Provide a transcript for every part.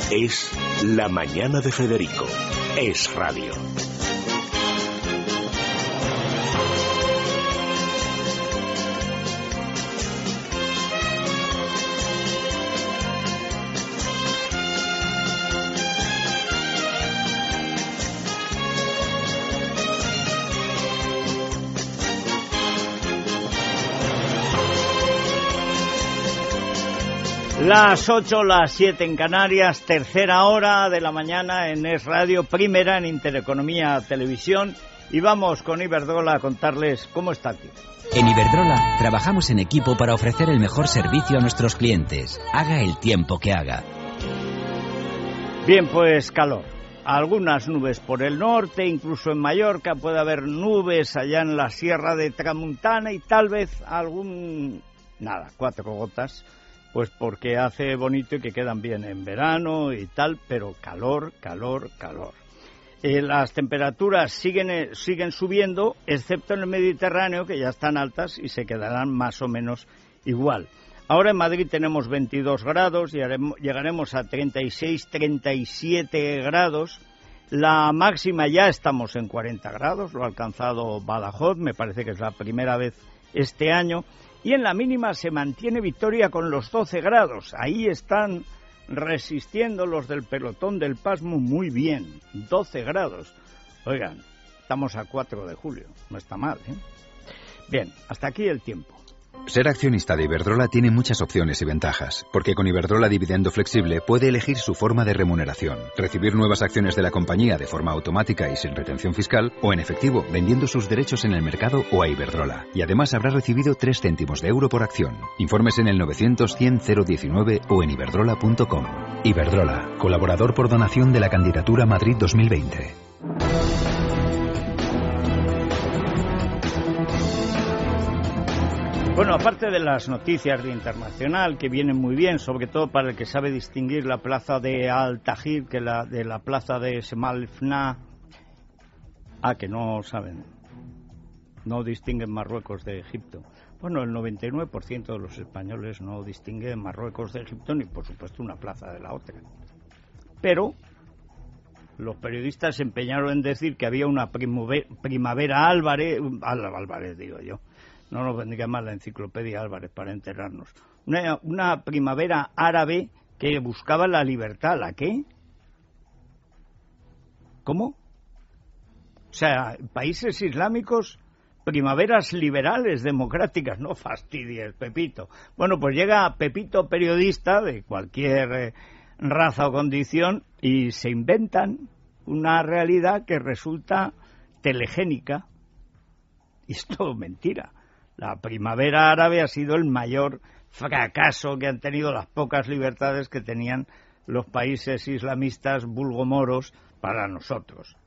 Es La Mañana de Federico. Es radio. Las 8, las 7 en Canarias, tercera hora de la mañana en Es Radio, primera en Intereconomía Televisión, y vamos con Iberdrola a contarles cómo está aquí. En Iberdrola trabajamos en equipo para ofrecer el mejor servicio a nuestros clientes, haga el tiempo que haga. Bien, pues calor. Algunas nubes por el norte, incluso en Mallorca puede haber nubes allá en la Sierra de Tramuntana y tal vez cuatro gotas. Pues porque hace bonito y que quedan bien en verano y tal, pero calor. Las temperaturas siguen subiendo, excepto en el Mediterráneo, que ya están altas y se quedarán más o menos igual. Ahora en Madrid tenemos 22 grados, llegaremos a 36, 37 grados. La máxima ya estamos en 40 grados, lo ha alcanzado Badajoz, me parece que es la primera vez este año. Y en la mínima se mantiene Vitoria con los 12 grados. Ahí están resistiendo los del pelotón del pasmo muy bien. 12 grados. Oigan, estamos a 4 de julio. No está mal, ¿eh? Bien, hasta aquí el tiempo. Ser accionista de Iberdrola tiene muchas opciones y ventajas, porque con Iberdrola Dividendo Flexible puede elegir su forma de remuneración, recibir nuevas acciones de la compañía de forma automática y sin retención fiscal, o en efectivo, vendiendo sus derechos en el mercado o a Iberdrola. Y además habrá recibido 3 céntimos de euro por acción. Informes en el 900-100-019 o en iberdrola.com. Iberdrola, colaborador por donación de la candidatura Madrid 2020. Bueno, aparte de las noticias de internacional, que vienen muy bien, sobre todo para el que sabe distinguir la plaza de Al-Tahrir de la plaza de Semalfna. Que no saben, no distinguen Marruecos de Egipto. Bueno, el 99% de los españoles no distinguen Marruecos de Egipto, ni por supuesto una plaza de la otra. Pero los periodistas se empeñaron en decir que había una primavera Álvarez, digo yo. No nos vendría mal la enciclopedia Álvarez para enterarnos. Una primavera árabe que buscaba la libertad. ¿La qué? ¿Cómo? O sea, países islámicos, primaveras liberales, democráticas. No fastidies, Pepito. Bueno, pues llega Pepito, periodista de cualquier raza o condición, y se inventan una realidad que resulta telegénica. Y esto es mentira. La primavera árabe ha sido el mayor fracaso que han tenido, las pocas libertades que tenían los países islamistas vulgomoros para nosotros.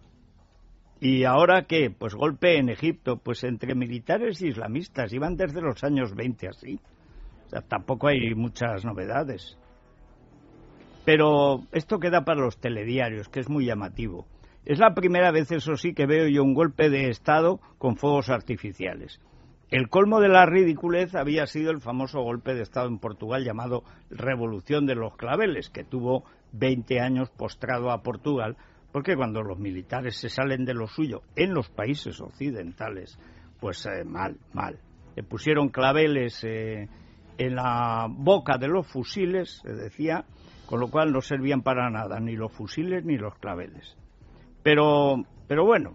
¿Y ahora qué? Pues golpe en Egipto, pues entre militares e islamistas, iban desde los años 20 así. O sea, tampoco hay muchas novedades. Pero esto queda para los telediarios, que es muy llamativo. Es la primera vez, eso sí, que veo yo un golpe de Estado con fuegos artificiales. El colmo de la ridiculez había sido el famoso golpe de Estado en Portugal llamado Revolución de los Claveles, que tuvo 20 años postrado a Portugal, porque cuando los militares se salen de lo suyo en los países occidentales, pues mal. Le pusieron claveles en la boca de los fusiles, se decía, con lo cual no servían para nada, ni los fusiles ni los claveles. Pero bueno,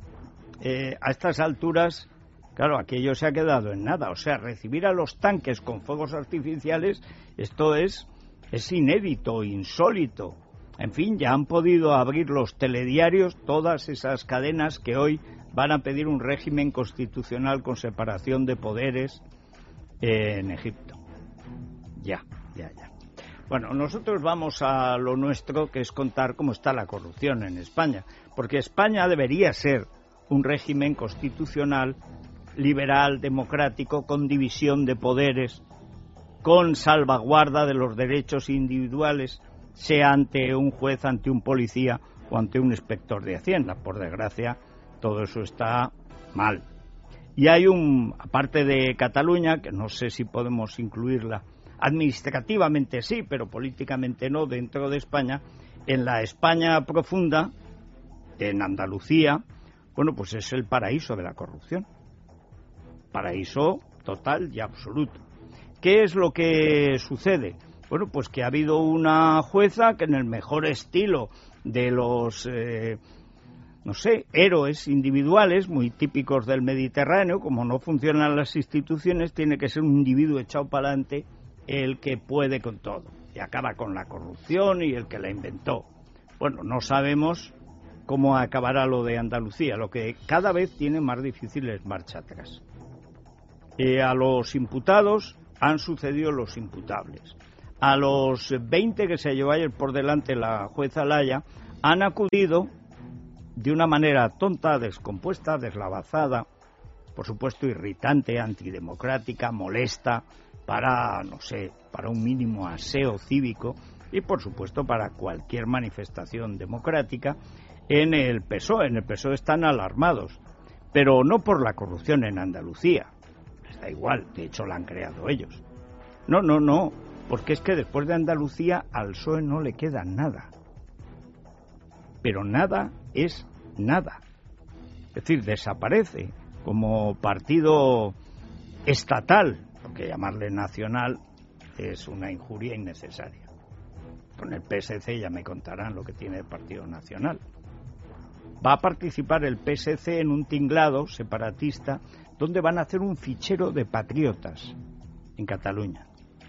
a estas alturas, claro, aquello se ha quedado en nada. O sea, recibir a los tanques con fuegos artificiales, esto es inédito, insólito. En fin, ya han podido abrir los telediarios todas esas cadenas que hoy van a pedir un régimen constitucional con separación de poderes en Egipto. Ya. Bueno, nosotros vamos a lo nuestro, que es contar cómo está la corrupción en España, porque España debería ser un régimen constitucional liberal, democrático, con división de poderes, con salvaguarda de los derechos individuales, sea ante un juez, ante un policía o ante un inspector de Hacienda. Por desgracia, todo eso está mal. Y hay aparte de Cataluña, que no sé si podemos incluirla Administrativamente sí, pero políticamente no dentro de España. En la España profunda, en Andalucía, bueno, pues es el paraíso de la corrupción. Paraíso total y absoluto. ¿Qué es lo que sucede? Bueno, pues que ha habido una jueza que en el mejor estilo de los, héroes individuales muy típicos del Mediterráneo, como no funcionan las instituciones, tiene que ser un individuo echado para adelante el que puede con todo. Y acaba con la corrupción y el que la inventó. Bueno, no sabemos cómo acabará lo de Andalucía, lo que cada vez tiene más difícil es marcha atrás. A los imputados han sucedido los imputables. A los 20 que se llevó ayer por delante la jueza Laya, han acudido de una manera tonta, descompuesta, deslavazada, por supuesto irritante, antidemocrática, molesta, para un mínimo aseo cívico y por supuesto para cualquier manifestación democrática en el PSOE. En el PSOE están alarmados, pero no por la corrupción en Andalucía. Les da igual, de hecho la han creado ellos. No, porque es que después de Andalucía al PSOE no le queda nada. Pero nada es nada. Es decir, desaparece como partido estatal, porque llamarle nacional es una injuria innecesaria. Con el PSC ya me contarán lo que tiene el Partido Nacional. Va a participar el PSC en un tinglado separatista donde van a hacer un fichero de patriotas en Cataluña.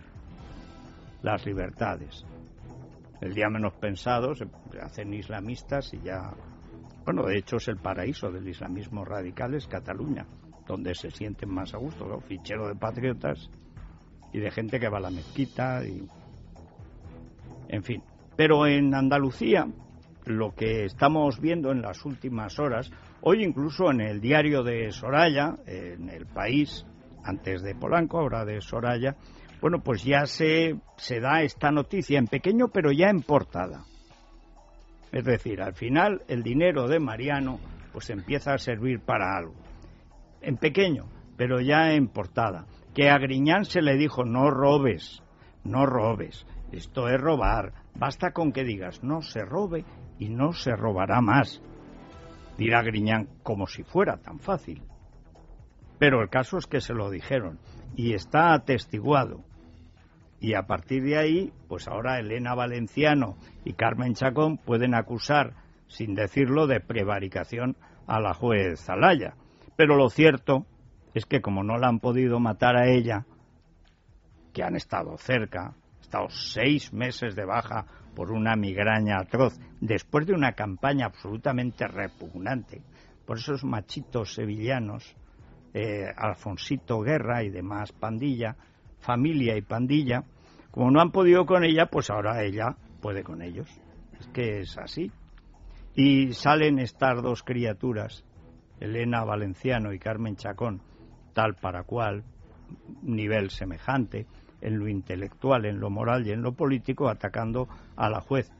Las libertades. El día menos pensado se hacen islamistas y ya... Bueno, de hecho es el paraíso del islamismo radical, es Cataluña, donde se sienten más a gusto, ¿no? Fichero de patriotas y de gente que va a la mezquita y... En fin. Pero en Andalucía, lo que estamos viendo en las últimas horas, hoy incluso en el diario de Soraya, en El País, antes de Polanco, ahora de Soraya, bueno, pues ya se da esta noticia en pequeño, pero ya en portada. Es decir, al final el dinero de Mariano pues empieza a servir para algo. En pequeño, pero ya en portada. Que a Griñán se le dijo, no robes, esto es robar. Basta con que digas, no se robe y no se robará más. Dirá Griñán como si fuera tan fácil. Pero el caso es que se lo dijeron y está atestiguado. Y a partir de ahí, pues ahora Elena Valenciano y Carmen Chacón pueden acusar, sin decirlo, de prevaricación a la juez Zelaya. Pero lo cierto es que como no la han podido matar a ella, que han estado cerca, ha estado 6 meses de baja por una migraña atroz, después de una campaña absolutamente repugnante por esos machitos sevillanos, Alfonsito Guerra y demás pandilla, familia y pandilla, como no han podido con ella, pues ahora ella puede con ellos. Es que es así. Y salen estas dos criaturas, Elena Valenciano y Carmen Chacón, tal para cual, nivel semejante, en lo intelectual, en lo moral y en lo político, atacando a la juez.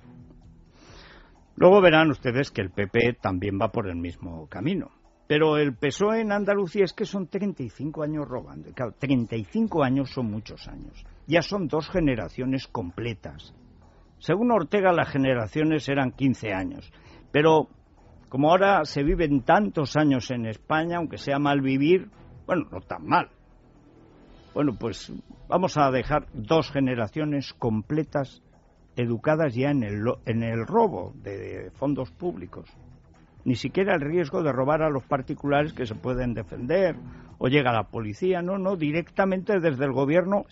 Luego verán ustedes que el PP también va por el mismo camino. Pero el PSOE en Andalucía es que son 35 años robando. Y claro, 35 años son muchos años. Ya son 2 generaciones completas. Según Ortega, las generaciones eran 15 años. Pero como ahora se viven tantos años en España, aunque sea mal vivir, bueno, no tan mal. Bueno, pues vamos a dejar 2 generaciones completas educadas ya en el robo de fondos públicos. Ni siquiera el riesgo de robar a los particulares que se pueden defender o llega la policía, no, directamente desde el gobierno.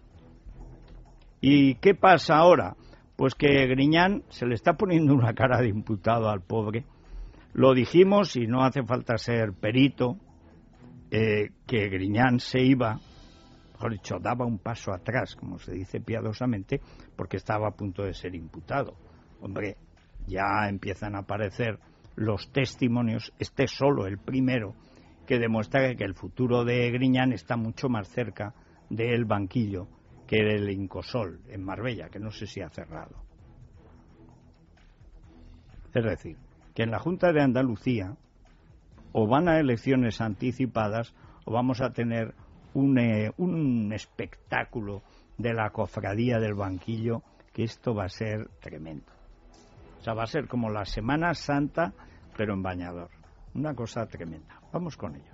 ¿Y qué pasa ahora? Pues que Griñán se le está poniendo una cara de imputado al pobre. Lo dijimos y no hace falta ser perito, que Griñán se iba, mejor dicho, daba un paso atrás, como se dice piadosamente, porque estaba a punto de ser imputado. Hombre, ya empiezan a aparecer los testimonios, este es solo el primero, que demuestra que el futuro de Griñán está mucho más cerca del banquillo que el Incosol en Marbella, que no sé si ha cerrado. Es decir, que en la Junta de Andalucía o van a elecciones anticipadas o vamos a tener un espectáculo de la cofradía del banquillo, que esto va a ser tremendo. O sea, va a ser como la Semana Santa, pero en bañador. Una cosa tremenda. Vamos con ello.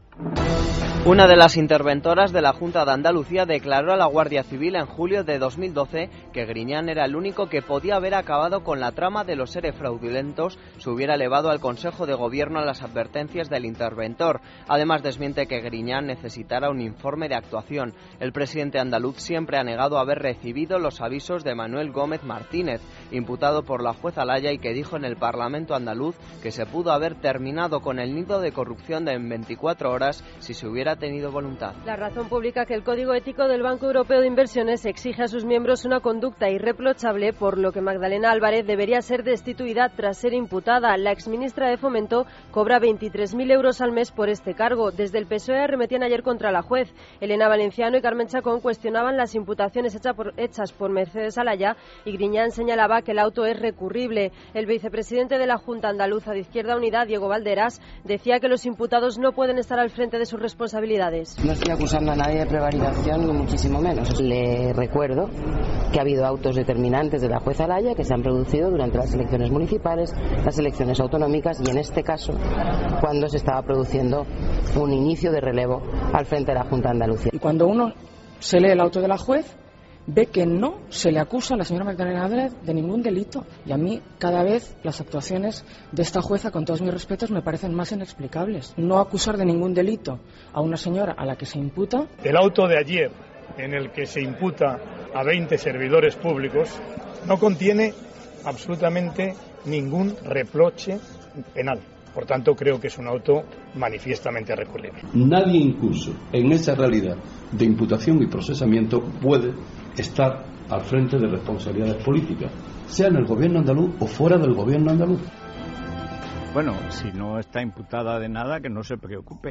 Una de las interventoras de la Junta de Andalucía declaró a la Guardia Civil en julio de 2012 que Griñán era el único que podía haber acabado con la trama de los ERE fraudulentos si hubiera elevado al Consejo de Gobierno las advertencias del interventor. Además, desmiente que Griñán necesitara un informe de actuación. El presidente andaluz siempre ha negado haber recibido los avisos de Manuel Gómez Martínez, imputado por la jueza Laya, y que dijo en el Parlamento andaluz que se pudo haber terminado con el nido de corrupción de 24 horas si se hubiera tenido voluntad. La razón publica que el Código Ético del Banco Europeo de Inversiones exige a sus miembros una conducta irreprochable, por lo que Magdalena Álvarez debería ser destituida tras ser imputada. La exministra de Fomento cobra 23.000 euros al mes por este cargo. Desde el PSOE arremetían ayer contra la juez. Elena Valenciano y Carmen Chacón cuestionaban las imputaciones hechas por Mercedes Alaya, y Griñán señalaba que el auto es recurrible. El vicepresidente de la Junta Andaluza de Izquierda Unida, Diego Valderas, decía que los imputados no pueden estar al frente de sus responsabilidades. No estoy acusando a nadie de prevaricación, ni muchísimo menos. Le recuerdo que ha habido autos determinantes de la jueza Alaya que se han producido durante las elecciones municipales, las elecciones autonómicas y en este caso cuando se estaba produciendo un inicio de relevo al frente de la Junta de Andalucía. Y cuando uno se lee el auto de la juez, ve que no se le acusa a la señora Magdalena Álvarez de ningún delito. Y a mí, cada vez, las actuaciones de esta jueza, con todos mis respetos, me parecen más inexplicables. No acusar de ningún delito a una señora a la que se imputa. El auto de ayer, en el que se imputa a 20 servidores públicos, no contiene absolutamente ningún reproche penal. Por tanto, creo que es un auto manifiestamente recurrible. Nadie incluso en esa realidad de imputación y procesamiento puede estar al frente de responsabilidades políticas, sea en el gobierno andaluz o fuera del gobierno andaluz. Bueno, si no está imputada de nada, que no se preocupe.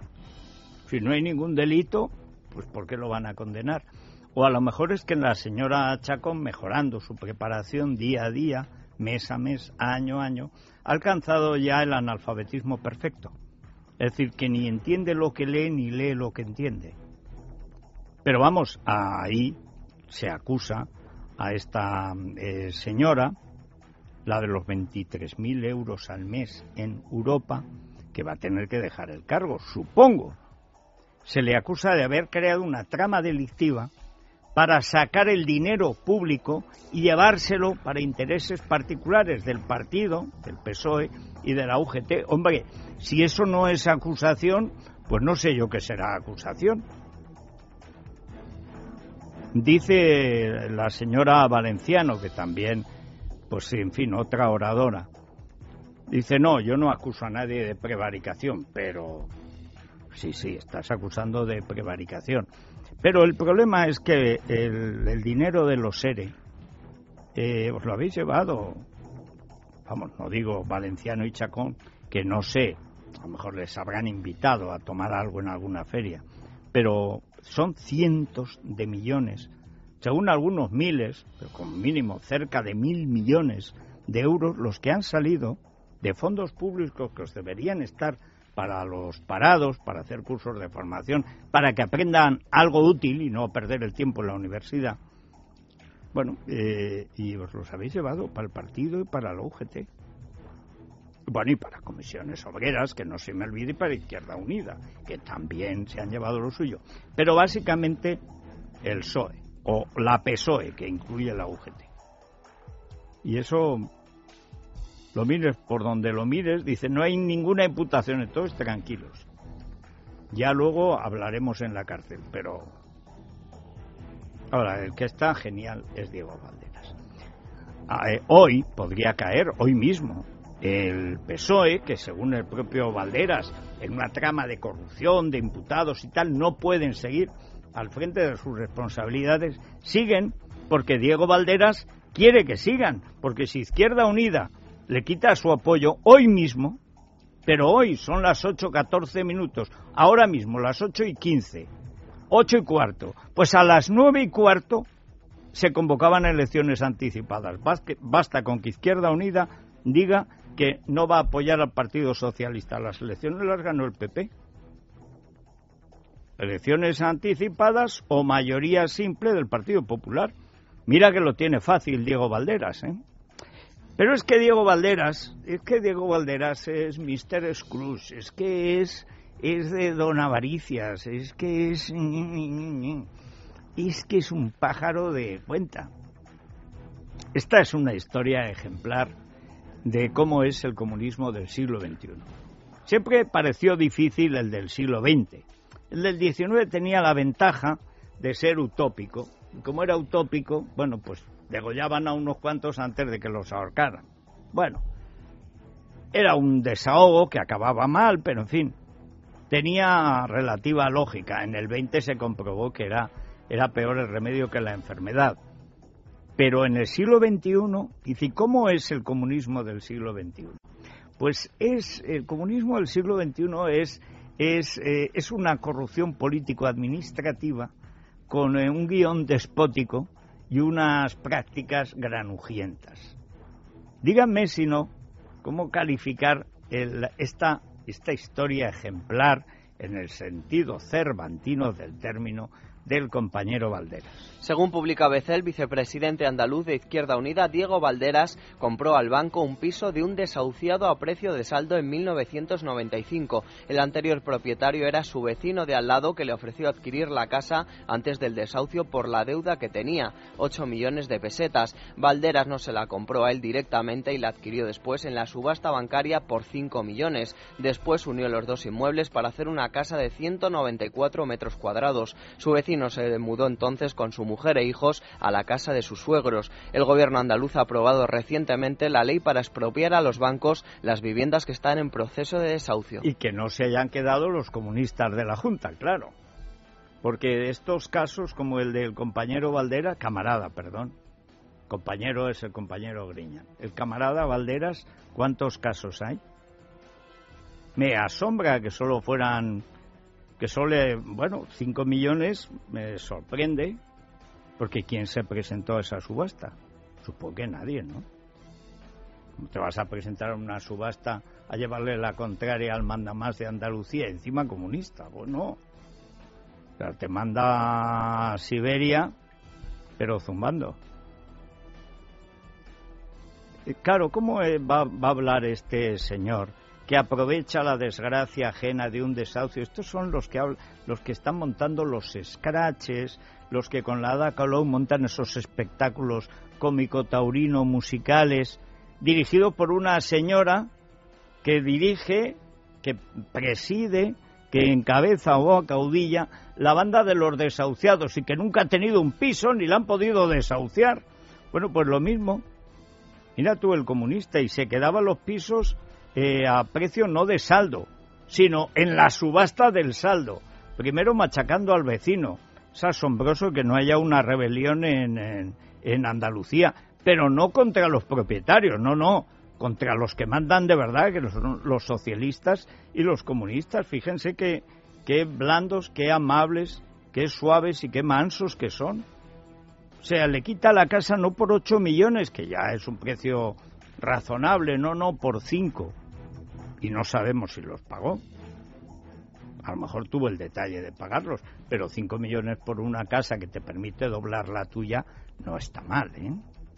Si no hay ningún delito, pues ¿por qué lo van a condenar? O a lo mejor es que la señora Chacón, mejorando su preparación día a día, mes a mes, año a año, ha alcanzado ya el analfabetismo perfecto. Es decir, que ni entiende lo que lee ni lee lo que entiende. Pero vamos, ahí se acusa a esta señora, la de los 23.000 euros al mes en Europa, que va a tener que dejar el cargo, supongo. Se le acusa de haber creado una trama delictiva para sacar el dinero público y llevárselo para intereses particulares del partido, del PSOE y de la UGT. Hombre, si eso no es acusación, pues no sé yo qué será acusación. Dice la señora Valenciano, que también, pues en fin, otra oradora, dice, no, yo no acuso a nadie de prevaricación, pero sí, estás acusando de prevaricación. Pero el problema es que el dinero de los ERE os lo habéis llevado, vamos, no digo Valenciano y Chacón, que no sé, a lo mejor les habrán invitado a tomar algo en alguna feria, pero son cientos de millones, según algunos miles, pero con mínimo cerca de 1.000 millones de euros, los que han salido de fondos públicos que os deberían estar para los parados, para hacer cursos de formación, para que aprendan algo útil y no perder el tiempo en la universidad. Bueno, y os los habéis llevado para el partido y para la UGT. Bueno, y para Comisiones Obreras, que no se me olvide, y para Izquierda Unida, que también se han llevado lo suyo. Pero básicamente el PSOE, o la PSOE, que incluye la UGT. Y eso, lo mires por donde lo mires, dice, no hay ninguna imputación, todos tranquilos. Ya luego hablaremos en la cárcel, pero ahora el que está genial es Diego Valderas. Hoy podría caer, hoy mismo, el PSOE, que según el propio Valderas, en una trama de corrupción, de imputados y tal, no pueden seguir al frente de sus responsabilidades, siguen porque Diego Valderas quiere que sigan, porque si Izquierda Unida le quita su apoyo hoy mismo, pero hoy son las 8:14 minutos, ahora mismo las 8:15, 8:15, pues a las 9:15 se convocaban elecciones anticipadas. Basta con que Izquierda Unida diga que no va a apoyar al Partido Socialista. Las elecciones las ganó el PP. elecciones anticipadas o mayoría simple del Partido Popular. Mira que lo tiene fácil Diego Valderas, ¿eh? Pero es que Diego Valderas es Mr. Scrooge, es que es de Don Avaricias, es que es un pájaro de cuenta. Esta es una historia ejemplar de cómo es el comunismo del siglo XXI. Siempre pareció difícil el del siglo XX. El del XIX tenía la ventaja de ser utópico. Y como era utópico, bueno, pues degollaban a unos cuantos antes de que los ahorcaran. Bueno, era un desahogo que acababa mal, pero en fin, tenía relativa lógica. En el 20 se comprobó que era peor el remedio que la enfermedad. Pero en el siglo XXI, dice, ¿cómo es el comunismo del siglo XXI? Pues el comunismo del siglo XXI es una corrupción político-administrativa con un guión despótico y unas prácticas granujientas. Díganme, si no, cómo calificar esta historia ejemplar en el sentido cervantino del término del compañero Valderas. Según publica ABC, el vicepresidente andaluz de Izquierda Unida, Diego Valderas, compró al banco un piso de un desahuciado a precio de saldo en 1995. El anterior propietario era su vecino de al lado, que le ofreció adquirir la casa antes del desahucio por la deuda que tenía, 8 millones de pesetas. Valderas no se la compró a él directamente y la adquirió después en la subasta bancaria por 5 millones. Después unió los dos inmuebles para hacer una casa de 194 metros cuadrados. Su vecino se mudó entonces con su mujer e hijos a la casa de sus suegros. El gobierno andaluz ha aprobado recientemente la ley para expropiar a los bancos las viviendas que están en proceso de desahucio. Y que no se hayan quedado los comunistas de la Junta, claro. Porque estos casos, como el del compañero Valderas, compañero es el compañero Griñán. El camarada Valderas, ¿cuántos casos hay? Me asombra que solo fueran... 5 millones me sorprende, porque ¿quién se presentó a esa subasta? Supongo que nadie, ¿no? ¿Cómo te vas a presentar a una subasta a llevarle la contraria al mandamás de Andalucía, encima comunista? Bueno, o sea, te manda a Siberia, pero zumbando. Claro, ¿cómo va a hablar este señor que aprovecha la desgracia ajena de un desahucio? Estos son los que están montando los scratches, los que con la Ada Colau montan esos espectáculos cómico-taurino musicales, dirigidos por una señora que dirige, que preside, que encabeza o acaudilla la banda de los desahuciados y que nunca ha tenido un piso ni la han podido desahuciar. Bueno, pues lo mismo. Mira tú, el comunista, y se quedaban los pisos a precio no de saldo, sino en la subasta del saldo. Primero machacando al vecino. Es asombroso que no haya una rebelión en Andalucía, pero no contra los propietarios, no, contra los que mandan de verdad, que son los socialistas y los comunistas. Fíjense qué blandos, qué amables, qué suaves y qué mansos que son. O sea, le quita la casa no por 8 millones, que ya es un precio razonable, no, por 5. Y no sabemos si los pagó. A lo mejor tuvo el detalle de pagarlos, pero 5 millones por una casa que te permite doblar la tuya no está mal, ¿eh?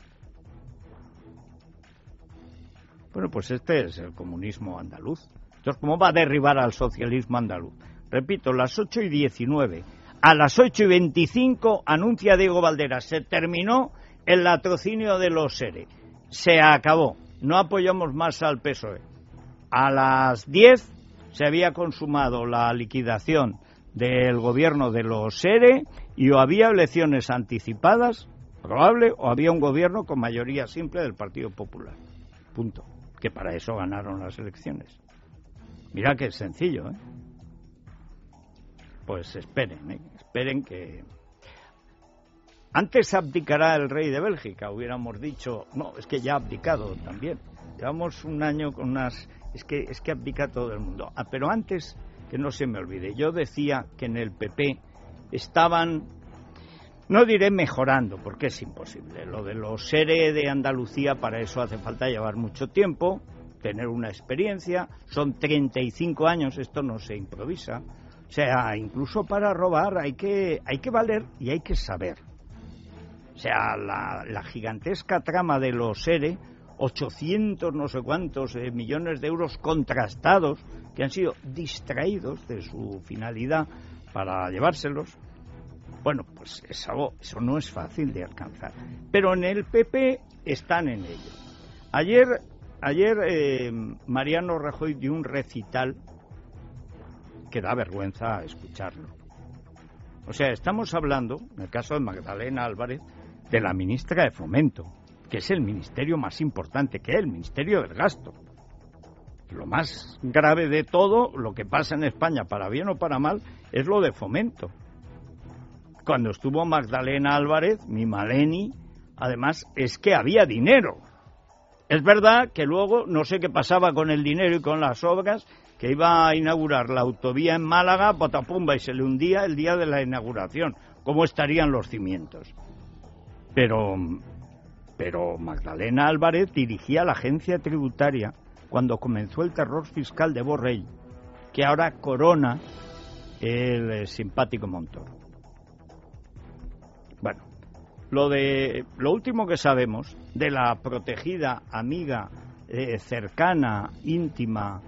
Bueno, pues este es el comunismo andaluz. Entonces, ¿cómo va a derribar al socialismo andaluz? Repito, las 8:19. A las 8:25 anuncia Diego Valderas: se terminó el latrocinio de los SERE. Se acabó. No apoyamos más al PSOE. A las 10 se había consumado la liquidación del gobierno de los SERE y o había elecciones anticipadas, probable, o había un gobierno con mayoría simple del Partido Popular. Punto. Que para eso ganaron las elecciones. Mira que es sencillo, ¿eh? Pues esperen que... Antes abdicará el rey de Bélgica, hubiéramos dicho. No, es que ya ha abdicado también. Llevamos un año con unas... Es que abdica todo el mundo. Pero antes, que no se me olvide, yo decía que en el PP estaban, no diré mejorando, porque es imposible. Lo de los SERE de Andalucía, para eso hace falta llevar mucho tiempo, tener una experiencia. Son 35 años, esto no se improvisa. O sea, incluso para robar hay que valer y hay que saber. O sea, la gigantesca trama de los ERE, 800 no sé cuántos millones de euros contrastados que han sido distraídos de su finalidad para llevárselos. Bueno, pues eso no es fácil de alcanzar. Pero en el PP están en ello. Ayer Mariano Rajoy dio un recital que da vergüenza escucharlo. O sea, estamos hablando, en el caso de Magdalena Álvarez, de la ministra de Fomento, que es el ministerio más importante, que es el Ministerio del Gasto. Lo más grave de todo, lo que pasa en España, para bien o para mal, es lo de Fomento. Cuando estuvo Magdalena Álvarez, mi Maleni, además, es que había dinero. Es verdad que luego no sé qué pasaba con el dinero y con las obras, que iba a inaugurar la autovía en Málaga, potapumba, y se le hundía el día de la inauguración. ¿Cómo estarían los cimientos? Pero Magdalena Álvarez dirigía la agencia tributaria cuando comenzó el terror fiscal de Borrell, que ahora corona el simpático Montoro. Bueno, lo último que sabemos de la protegida, amiga, cercana, íntima,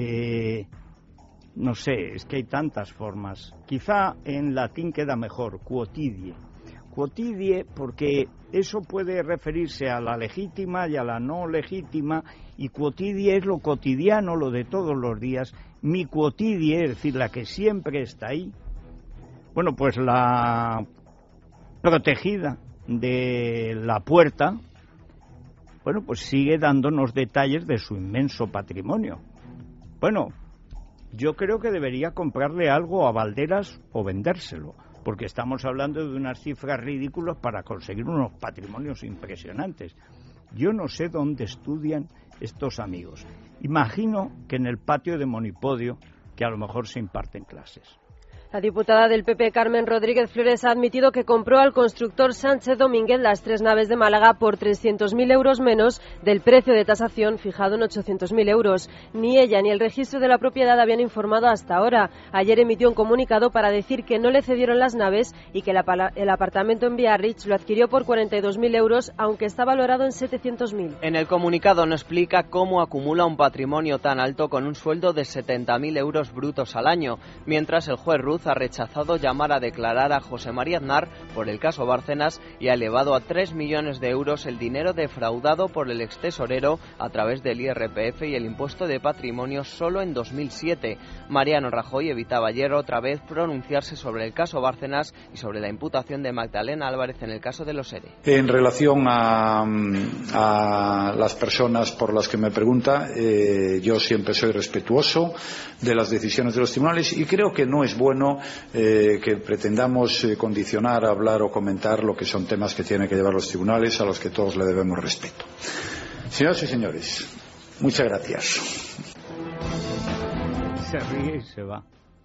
no sé, es que hay tantas formas. Quizá en latín queda mejor, quotidie. Quotidie, porque eso puede referirse a la legítima y a la no legítima, y quotidie es lo cotidiano, lo de todos los días. Mi quotidie, es decir, la que siempre está ahí. Bueno, pues la protegida de La Puerta, bueno, pues sigue dándonos detalles de su inmenso patrimonio. Bueno, yo creo que debería comprarle algo a Valderas o vendérselo, porque estamos hablando de unas cifras ridículas para conseguir unos patrimonios impresionantes. Yo no sé dónde estudian estos amigos. Imagino que en el patio de Monipodio, que a lo mejor se imparten clases. La diputada del PP, Carmen Rodríguez Flores, ha admitido que compró al constructor Sánchez Domínguez las 3 naves de Málaga por 300.000 euros menos del precio de tasación fijado en 800.000 euros. Ni ella ni el registro de la propiedad habían informado hasta ahora. Ayer emitió un comunicado para decir que no le cedieron las naves y que el apartamento en Biarritz lo adquirió por 42.000 euros, aunque está valorado en 700.000. En el comunicado no explica cómo acumula un patrimonio tan alto con un sueldo de 70.000 euros brutos al año, mientras el juez Ruz ha rechazado llamar a declarar a José María Aznar por el caso Bárcenas y ha elevado a 3 millones de euros el dinero defraudado por el extesorero a través del IRPF y el impuesto de patrimonio solo en 2007. Mariano Rajoy evitaba ayer otra vez pronunciarse sobre el caso Bárcenas y sobre la imputación de Magdalena Álvarez en el caso de los ERE. En relación a las personas por las que me pregunta, yo siempre soy respetuoso de las decisiones de los tribunales y creo que no es bueno que pretendamos condicionar, hablar o comentar lo que son temas que tienen que llevar los tribunales, a los que todos le debemos respeto. Señoras y señores, muchas gracias. Se ríe y se va.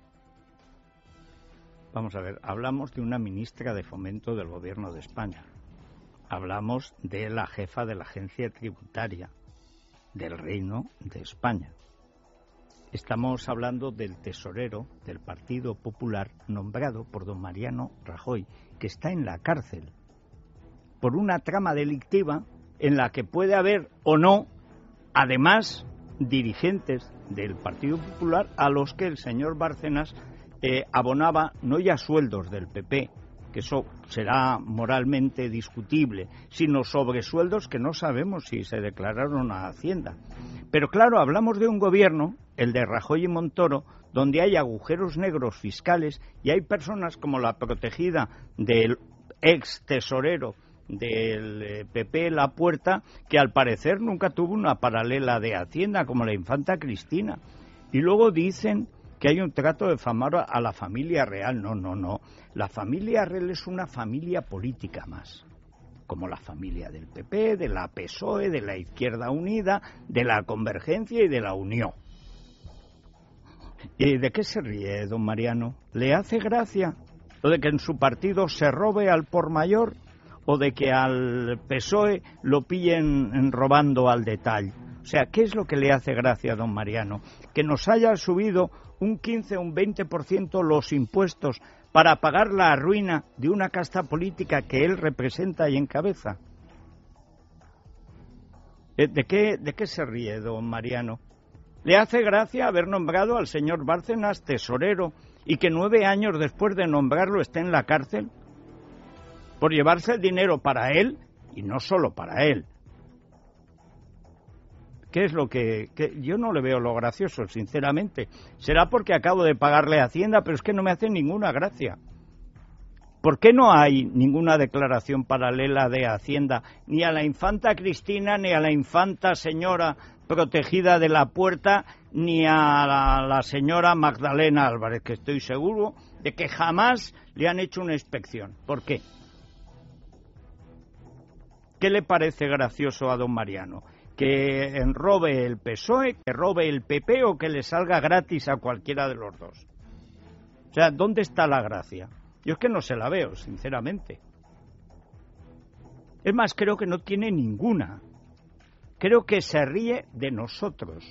Vamos a ver, hablamos de una ministra de Fomento del Gobierno de España. Hablamos de la jefa de la agencia tributaria del Reino de España. Estamos hablando del tesorero del Partido Popular nombrado por don Mariano Rajoy, que está en la cárcel por una trama delictiva en la que puede haber o no, además, dirigentes del Partido Popular a los que el señor Bárcenas abonaba no ya sueldos del PP, que eso será moralmente discutible, sino sobresueldos que no sabemos si se declararon a Hacienda. Pero claro, hablamos de un gobierno, el de Rajoy y Montoro, donde hay agujeros negros fiscales y hay personas como la protegida del ex tesorero del PP, La Puerta, que al parecer nunca tuvo una paralela de Hacienda, como la infanta Cristina. Y luego dicen que hay un trato de famar a la familia real. No. La familia real es una familia política más, como la familia del PP, de la PSOE, de la Izquierda Unida, de la Convergencia y de la Unión. ¿Y de qué se ríe, don Mariano? ¿Le hace gracia lo de que en su partido se robe al por mayor o de que al PSOE lo pillen robando al detalle? O sea, ¿qué es lo que le hace gracia a don Mariano? ¿Que nos haya subido un 15 o un 20% los impuestos para pagar la ruina de una casta política que él representa y encabeza. ¿De qué se ríe, don Mariano? ¿Le hace gracia haber nombrado al señor Bárcenas tesorero y que 9 años después de nombrarlo esté en la cárcel? Por llevarse el dinero para él y no solo para él. ¿Qué es lo que yo no le veo lo gracioso, sinceramente? Será porque acabo de pagarle a Hacienda, pero es que no me hace ninguna gracia. ¿Por qué no hay ninguna declaración paralela de Hacienda ni a la infanta Cristina, ni a la infanta señora protegida de la Puerta, ni a la señora Magdalena Álvarez, que estoy seguro de que jamás le han hecho una inspección? ¿Por qué? ¿Qué le parece gracioso a don Mariano? ¿Que robe el PSOE, que robe el PP o que le salga gratis a cualquiera de los dos? O sea, ¿dónde está la gracia? Yo es que no se la veo, sinceramente. Es más, creo que no tiene ninguna. Creo que se ríe de nosotros.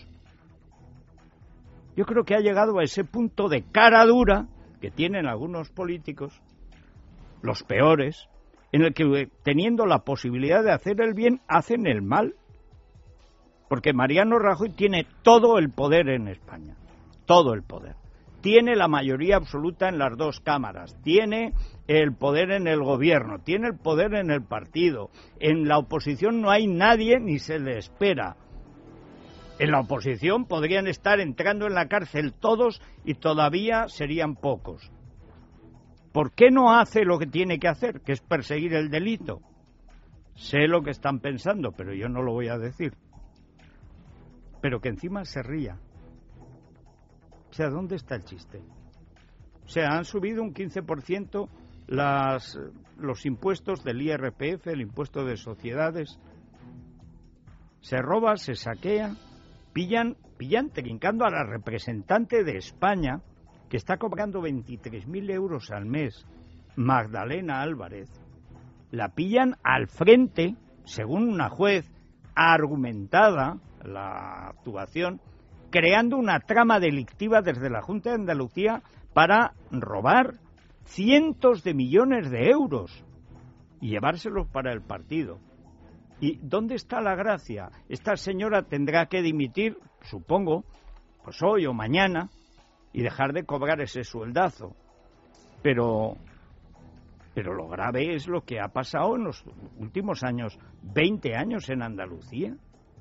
Yo creo que ha llegado a ese punto de cara dura que tienen algunos políticos, los peores, en el que teniendo la posibilidad de hacer el bien, hacen el mal. Porque Mariano Rajoy tiene todo el poder en España, todo el poder. Tiene la mayoría absoluta en las dos cámaras, tiene el poder en el gobierno, tiene el poder en el partido. En la oposición no hay nadie ni se le espera. En la oposición podrían estar entrando en la cárcel todos y todavía serían pocos. ¿Por qué no hace lo que tiene que hacer, que es perseguir el delito? Sé lo que están pensando, pero yo no lo voy a decir. Pero que encima se ría. O sea, ¿dónde está el chiste? O sea, han subido un 15% los impuestos del IRPF, el impuesto de sociedades. Se roba, se saquea, pillan trincando a la representante de España, que está cobrando 23.000 euros al mes, Magdalena Álvarez. La pillan al frente, según una juez argumentada, la actuación, creando una trama delictiva desde la Junta de Andalucía para robar cientos de millones de euros y llevárselos para el partido. ¿Y dónde está la gracia? Esta señora tendrá que dimitir, supongo, pues hoy o mañana, y dejar de cobrar ese sueldazo. Pero lo grave es lo que ha pasado en los últimos años, 20 años en Andalucía.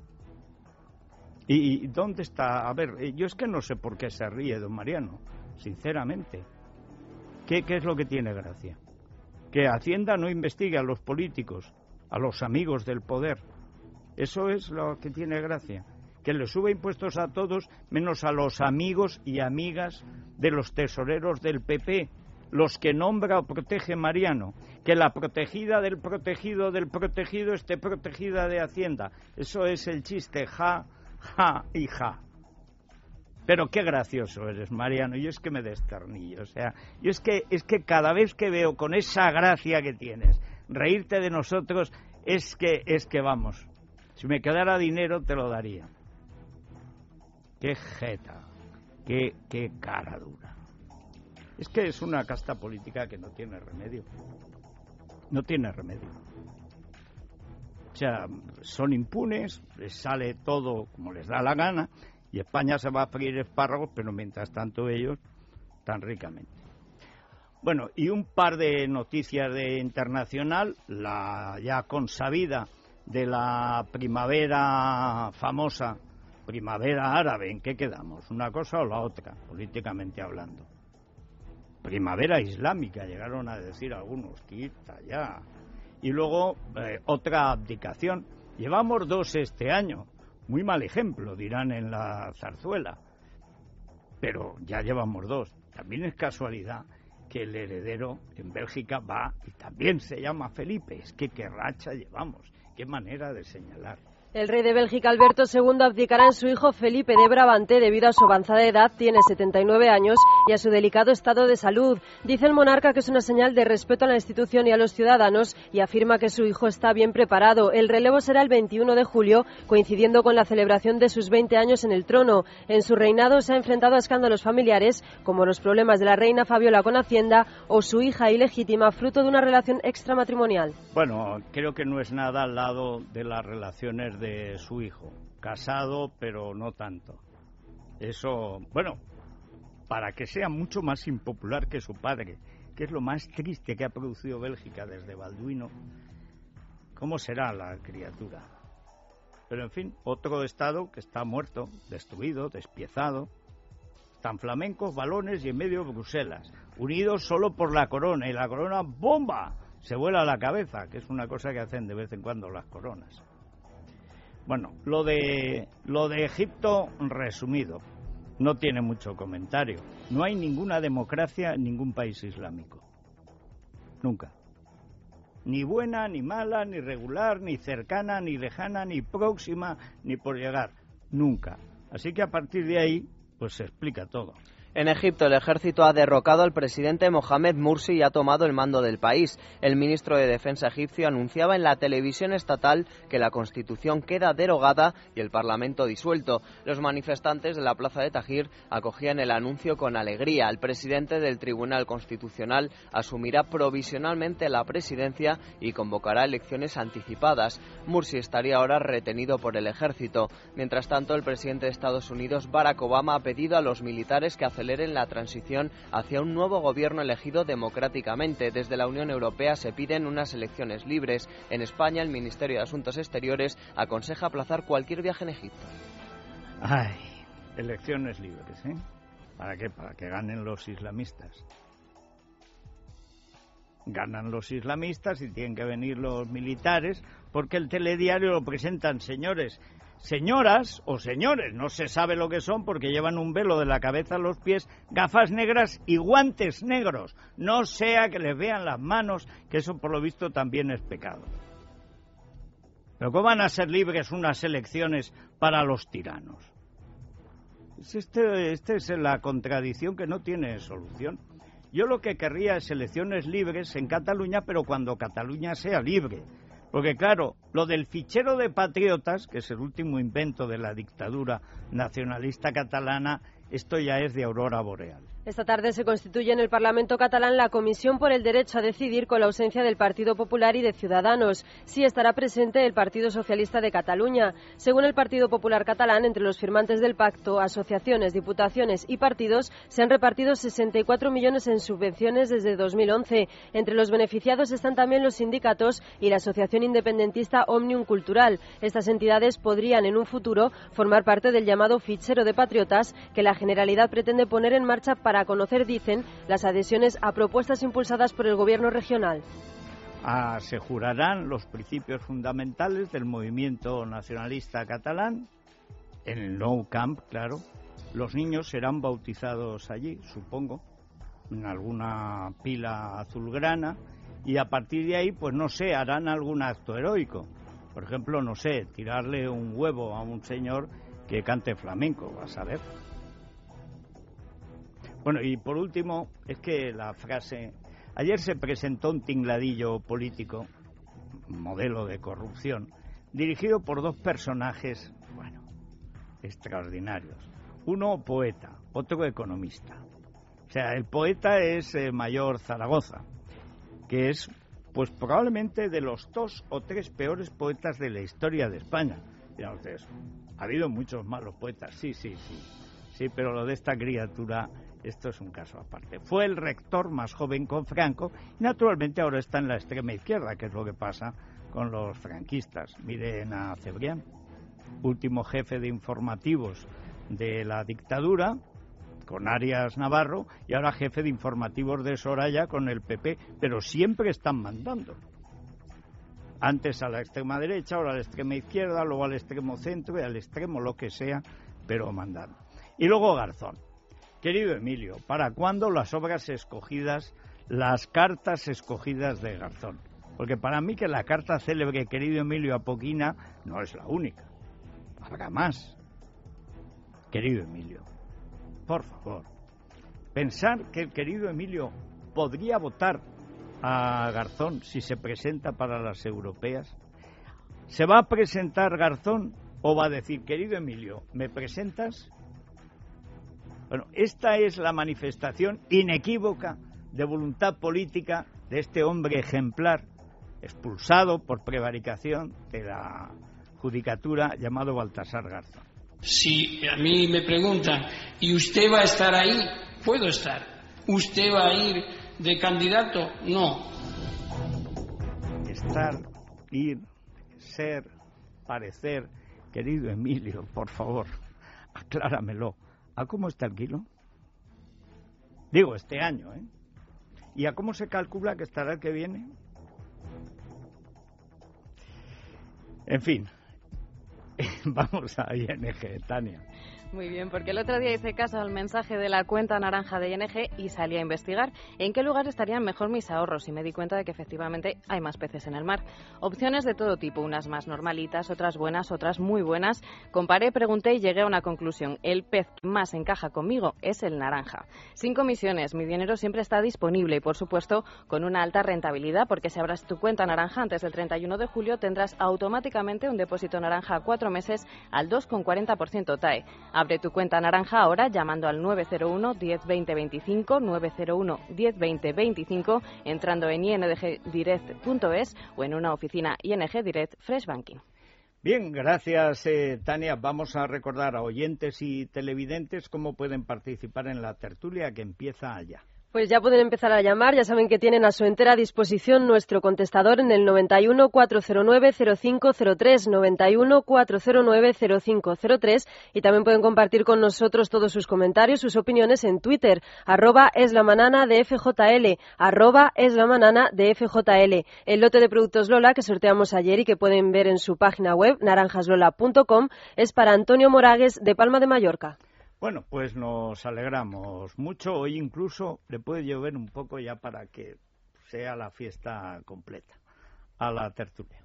¿Y dónde está? A ver, yo es que no sé por qué se ríe don Mariano, sinceramente. ¿Qué es lo que tiene gracia? Que Hacienda no investigue a los políticos, a los amigos del poder. Eso es lo que tiene gracia. Que le sube impuestos a todos, menos a los amigos y amigas de los tesoreros del PP, los que nombra o protege Mariano. Que la protegida del protegido esté protegida de Hacienda. Eso es el chiste, ja y ja. Pero qué gracioso eres, Mariano. Yo es que me desternillo. O sea, yo es que cada vez que veo con esa gracia que tienes reírte de nosotros, es que vamos, si me quedara dinero te lo daría. Qué jeta, qué cara dura. Es que es una casta política que no tiene remedio. No tiene remedio. O sea, son impunes, les sale todo como les da la gana, y España se va a freír espárragos, pero mientras tanto ellos tan ricamente. Bueno, y un par de noticias de internacional, la ya consabida de la primavera famosa, primavera árabe. ¿En qué quedamos? ¿Una cosa o la otra, políticamente hablando? Primavera islámica, llegaron a decir algunos, quita ya. Y luego otra abdicación. Llevamos 2 este año. Muy mal ejemplo, dirán en la zarzuela. Pero ya llevamos 2. También es casualidad que el heredero en Bélgica va y también se llama Felipe. Es que qué racha llevamos, qué manera de señalar. El rey de Bélgica, Alberto II, abdicará en su hijo Felipe de Brabante debido a su avanzada edad, tiene 79 años, y a su delicado estado de salud. Dice el monarca que es una señal de respeto a la institución y a los ciudadanos y afirma que su hijo está bien preparado. El relevo será el 21 de julio, coincidiendo con la celebración de sus 20 años en el trono. En su reinado se ha enfrentado a escándalos familiares, como los problemas de la reina Fabiola con Hacienda o su hija ilegítima, fruto de una relación extramatrimonial. Bueno, creo que no es nada al lado de las relaciones de su hijo. Casado, pero no tanto. Eso, bueno, para que sea mucho más impopular que su padre, que es lo más triste que ha producido Bélgica desde Balduino, ¿cómo será la criatura? Pero en fin, otro estado que está muerto, destruido, despiezado. Están flamencos, balones y en medio Bruselas, unidos solo por la corona, y la corona ¡bomba! Se vuela a la cabeza, que es una cosa que hacen de vez en cuando las coronas. Bueno, lo de Egipto, resumido, no tiene mucho comentario. No hay ninguna democracia en ningún país islámico. Nunca. Ni buena, ni mala, ni regular, ni cercana, ni lejana, ni próxima, ni por llegar. Nunca. Así que a partir de ahí, pues se explica todo. En Egipto, el ejército ha derrocado al presidente Mohamed Morsi y ha tomado el mando del país. El ministro de Defensa egipcio anunciaba en la televisión estatal que la Constitución queda derogada y el Parlamento disuelto. Los manifestantes de la plaza de Tahrir acogían el anuncio con alegría. El presidente del Tribunal Constitucional asumirá provisionalmente la presidencia y convocará elecciones anticipadas. Morsi estaría ahora retenido por el ejército. Mientras tanto, el presidente de Estados Unidos, Barack Obama, ha pedido a los militares que aceleren la transición hacia un nuevo gobierno elegido democráticamente. Desde la Unión Europea se piden unas elecciones libres. En España, el Ministerio de Asuntos Exteriores aconseja aplazar cualquier viaje en Egipto. Ay, elecciones libres, ¿eh? ¿Para qué? Para que ganen los islamistas. Ganan los islamistas y tienen que venir los militares, porque el telediario lo presentan señoras o señores, no se sabe lo que son porque llevan un velo de la cabeza a los pies, gafas negras y guantes negros. No sea que les vean las manos, que eso por lo visto también es pecado. ¿Pero cómo van a ser libres unas elecciones para los tiranos? Esta es la contradicción que no tiene solución. Yo lo que querría es elecciones libres en Cataluña, pero cuando Cataluña sea libre. Porque claro, lo del fichero de patriotas, que es el último invento de la dictadura nacionalista catalana, esto ya es de aurora boreal. Esta tarde se constituye en el Parlamento catalán la Comisión por el Derecho a Decidir con la ausencia del Partido Popular y de Ciudadanos. Sí estará presente el Partido Socialista de Cataluña. Según el Partido Popular catalán, entre los firmantes del pacto, asociaciones, diputaciones y partidos, se han repartido 64 millones en subvenciones desde 2011. Entre los beneficiados están también los sindicatos y la asociación independentista Òmnium Cultural. Estas entidades podrían en un futuro formar parte del llamado fichero de patriotas que la Generalidad pretende poner en marcha para conocer, dicen, las adhesiones a propuestas impulsadas por el gobierno regional. Se jurarán los principios fundamentales del movimiento nacionalista catalán, en el Nou Camp, claro. Los niños serán bautizados allí, supongo, en alguna pila azulgrana, y a partir de ahí, pues no sé, harán algún acto heroico. Por ejemplo, no sé, tirarle un huevo a un señor que cante flamenco, vas a ver. Bueno, y por último, es que la frase... Ayer se presentó un tingladillo político, modelo de corrupción, dirigido por dos personajes, bueno, extraordinarios. Uno poeta, otro economista. O sea, el poeta es Mayor Zaragoza, que es, pues probablemente de los 2 o 3 peores poetas de la historia de España. Dirán ustedes, ha habido muchos malos poetas, sí, pero lo de esta criatura... Esto es un caso aparte. Fue el rector más joven con Franco y naturalmente ahora está en la extrema izquierda, que es lo que pasa con los franquistas. Miren a Cebrián, último jefe de informativos de la dictadura, con Arias Navarro, y ahora jefe de informativos de Soraya con el PP, pero siempre están mandando. Antes a la extrema derecha, ahora a la extrema izquierda, luego al extremo centro y al extremo lo que sea, pero mandando. Y luego Garzón. Querido Emilio, ¿para cuándo las obras escogidas, las cartas escogidas de Garzón? Porque para mí que la carta célebre, querido Emilio Apoquina, no es la única. Habrá más. Querido Emilio, por favor, Pensar que el querido Emilio podría votar a Garzón si se presenta para las europeas. ¿Se va a presentar Garzón o va a decir, querido Emilio, ¿me presentas? Bueno, esta es la manifestación inequívoca de voluntad política de este hombre ejemplar, expulsado por prevaricación de la judicatura, llamado Baltasar Garzón. Si a mí me preguntan, ¿y usted va a estar ahí? Puedo estar. ¿Usted va a ir de candidato? No. Estar, ir, ser, parecer. Querido Emilio, por favor, acláramelo. ¿A cómo está el kilo? Digo, este año, ¿eh? ¿Y a cómo se calcula que estará el que viene? En fin, vamos a ING, Tania. Muy bien, porque el otro día hice caso al mensaje de la cuenta naranja de ING y salí a investigar en qué lugar estarían mejor mis ahorros y me di cuenta de que efectivamente hay más peces en el mar. Opciones de todo tipo, unas más normalitas, otras buenas, otras muy buenas. Comparé, pregunté y llegué a una conclusión. El pez que más encaja conmigo es el naranja. Sin comisiones, mi dinero siempre está disponible y por supuesto con una alta rentabilidad, porque si abras tu cuenta naranja antes del 31 de julio tendrás automáticamente un depósito naranja a 4 meses al 2,40% TAE. Abre tu cuenta naranja ahora llamando al 901 10 20 25, 901 10 20 25, entrando en ingdirect.es o en una oficina ING Direct Fresh Banking. Bien, gracias Tania. Vamos a recordar a oyentes y televidentes cómo pueden participar en la tertulia que empieza allá. Pues ya pueden empezar a llamar, ya saben que tienen a su entera disposición nuestro contestador en el 91 409 0503, 91 409 0503, y también pueden compartir con nosotros todos sus comentarios, sus opiniones en Twitter, @eslamanana de FJL, @eslamanana de FJL. El lote de productos Lola que sorteamos ayer y que pueden ver en su página web, naranjaslola.com, es para Antonio Moragues de Palma de Mallorca. Bueno, pues nos alegramos mucho. Hoy incluso le puede llover un poco ya para que sea la fiesta completa. A la tertulia.